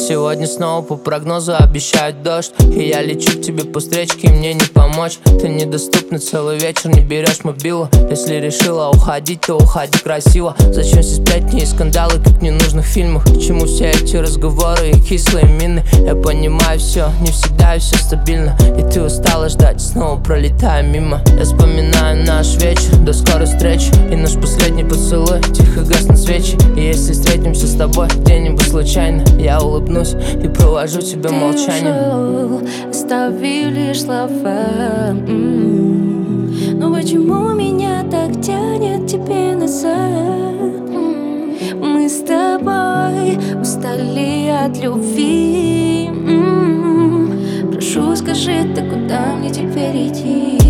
сегодня снова по прогнозу обещают дождь. И я лечу к тебе по встречке, мне не помочь. Ты недоступна целый вечер, не берешь мобилу. Если решила уходить, то уходи красиво. Зачем все сплетни и скандалы, как в ненужных фильмах? К чему все эти разговоры и кислые мины? Я понимаю все, не всегда и все стабильно. И ты устала ждать, снова пролетая мимо. Я вспоминаю наш вечер, до скорой встречи. И наш последний поцелуй, тихо гаснут свечи. И если встретимся с тобой где-нибудь случайно, я улыбнусь и провожу тебя молчанием. Оставив лишь слова. Но почему меня так тянет тебе назад? Мы с тобой устали от любви. Прошу, скажи, ты куда мне теперь идти?